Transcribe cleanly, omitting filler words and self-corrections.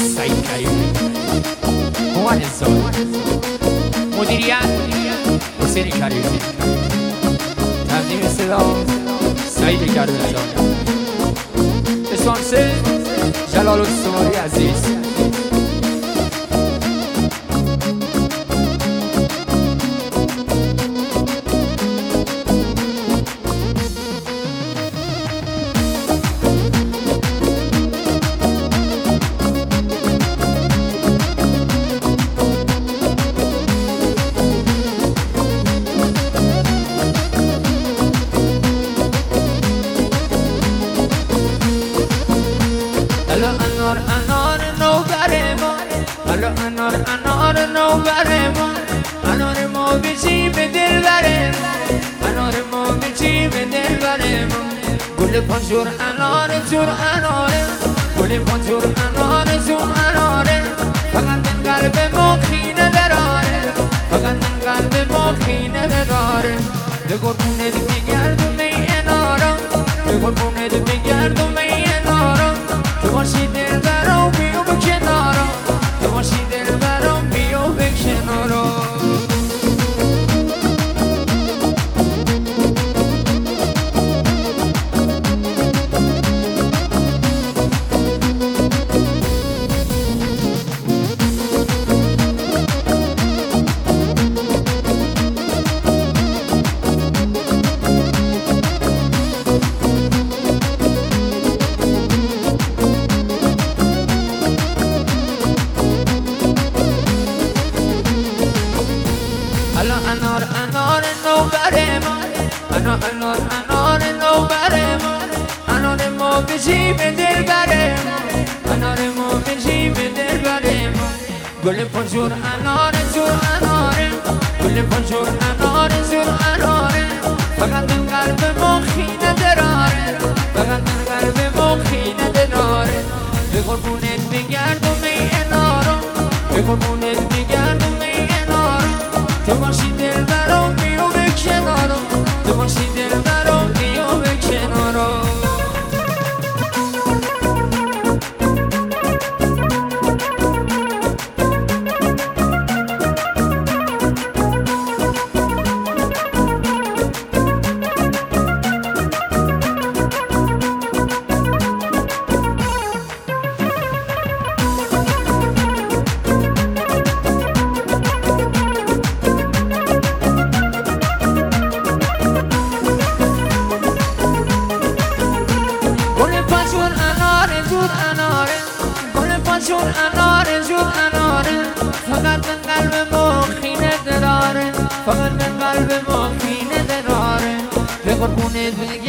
سعید کریم موان الزاد مدیریت حسین کریمی تقدیم صدا سعید کریمی اسانس جلال السماری عزیز انار نوبر ما انار نوبر ما انار ما بچی به دل بره انار ما بچی به دل بره گل پنجور انار جور اناره گل پنجور انار جور اناره فقط من قلب ما خینه دراره فقط من قلب ما خینه داره به قربونت میگردم ای انارم به قربونت میگردم ای انارم تو باشی دل برام بیو به کنارم تو باشی دل برام بیو به کنارم انار نوبر ما انار نوبر ما انار ما بچی به دل بره انار ما بچی به دل بره گل پنجور انار جور اناره گل پنجور انار جور اناره فقط من قلب ما خینه دراره فقط من قلب ما خینه دراره به قربونت میگردم ای انارم به قربونت میگردم ای انارم تو باشی دل برام بیو به کنارم تو باشی دل برام بیو به کنارم جور اناره جور اناره فقط من قلب ما خینه داره فقط من قلب ما خینه داره به قربونت